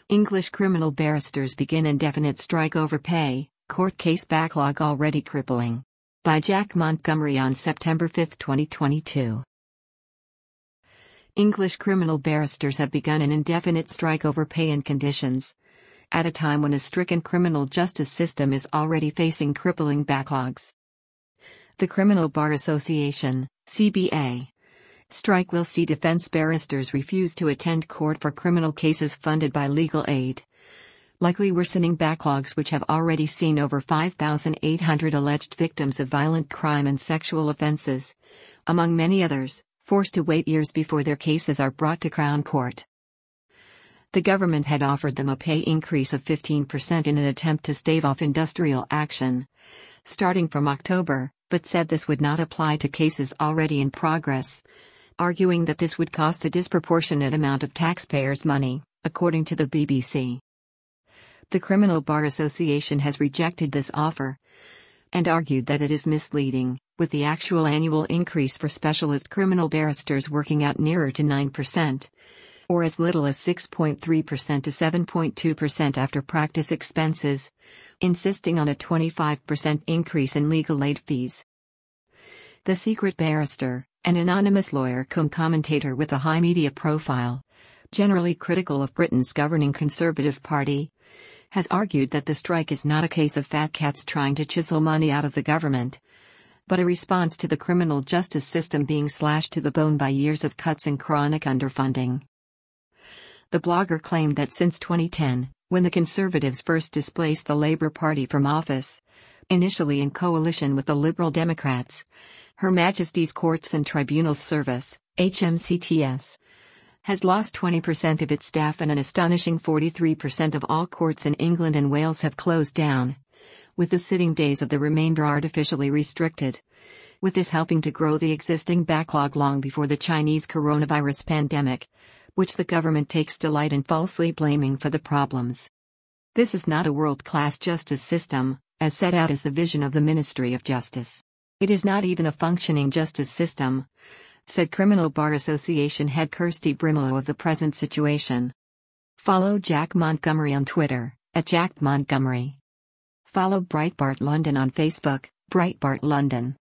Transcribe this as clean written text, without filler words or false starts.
English criminal barristers begin indefinite strike over pay, court case backlog already crippling. By Jack Montgomery on September 5, 2022. English criminal barristers have begun an indefinite strike over pay and conditions, at a time when a stricken criminal justice system is already facing crippling backlogs. The Criminal Bar Association, CBA, strike will see defense barristers refuse to attend court for criminal cases funded by legal aid, likely worsening backlogs which have already seen over 5,800 alleged victims of violent crime and sexual offenses, among many others, forced to wait years before their cases are brought to Crown Court. The government had offered them a pay increase of 15% in an attempt to stave off industrial action, starting from October, but said this would not apply to cases already in progress, arguing that this would cost a disproportionate amount of taxpayers' money, according to the BBC. The Criminal Bar Association has rejected this offer and argued that it is misleading, with the actual annual increase for specialist criminal barristers working out nearer to 9%, or as little as 6.3% to 7.2% after practice expenses, insisting on a 25% increase in legal aid fees. The Secret Barrister, an anonymous lawyer cum commentator with a high media profile, generally critical of Britain's governing Conservative Party, has argued that the strike is not a case of fat cats trying to chisel money out of the government, but a response to the criminal justice system being slashed to the bone by years of cuts and chronic underfunding. The blogger claimed that since 2010, when the Conservatives first displaced the Labour Party from office, initially in coalition with the Liberal Democrats, Her Majesty's Courts and Tribunals Service, HMCTS, has lost 20% of its staff and an astonishing 43% of all courts in England and Wales have closed down, with the sitting days of the remainder artificially restricted, with this helping to grow the existing backlog long before the Chinese coronavirus pandemic, which the government takes delight in falsely blaming for the problems. This is not a world-class justice system, as set out as the vision of the Ministry of Justice. It is not even a functioning justice system, said Criminal Bar Association head Kirsty Brimelow of the present situation. Follow Jack Montgomery on Twitter, @JackMontgomery. Follow Breitbart London on Facebook, Breitbart London.